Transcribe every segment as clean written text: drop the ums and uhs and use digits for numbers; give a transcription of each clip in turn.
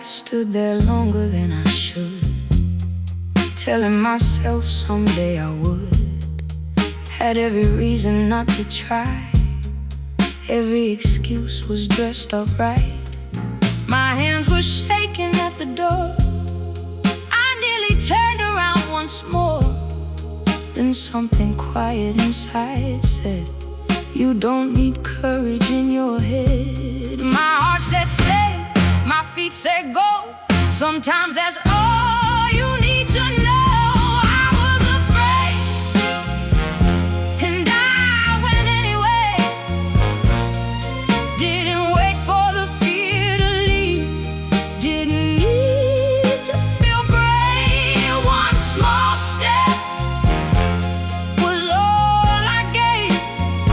Stood there longer than I should, telling myself someday I would. Had every reason not to try, every excuse was dressed up right. My hands were shaking at the door, I nearly turned around once more. Then something quiet inside said, you don't need courage in your head. My heart said stay, my feet said go. Sometimes that's all you need to know. I was afraid, and I went anyway. Didn't wait for the fear to leave, didn't need to feel brave. One small step was all I gave.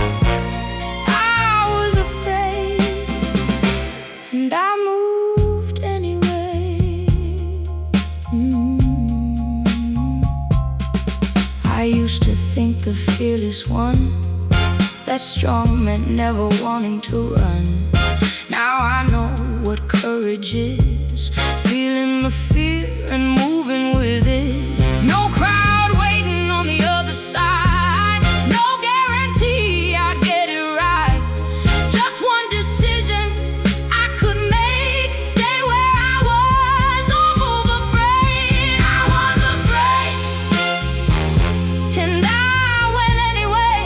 I was afraid, and I moved anyway. I used to think the fearless one, that strong meant never wanting to run. Now I know what courage is, feeling the fear and moving with it. No crowd waiting on the other side, no guarantee I'd get it right. Just one decision I could make, stay where I was or move afraid. I was afraid, and I went anyway.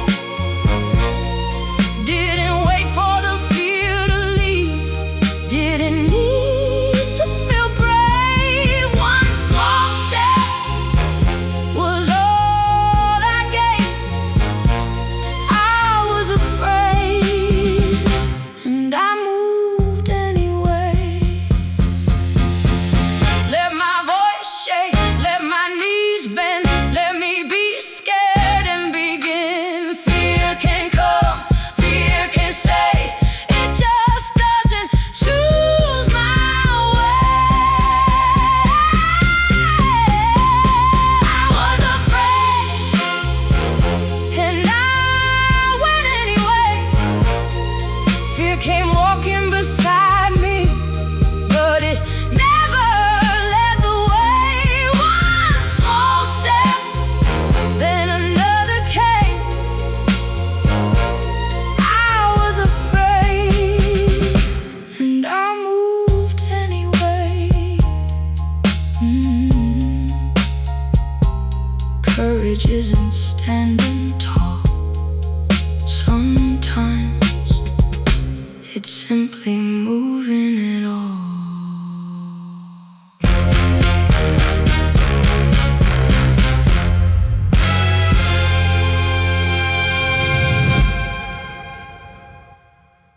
Didn't wait for the fear to leave, didn't need to feel brave. One small step was all I gave. I was afraid, and I moved anyway. Let my voice shake, let my knees bend, let me be scared and begin. Fear can come, fear can stay, it just doesn't choose my way. I was afraid, and I went anyway. Fear came walking beside me, but it never led the way. One small step, then another came. I was afraid, and I moved anyway. Courage isn't standing tall, sometimes it's simply moving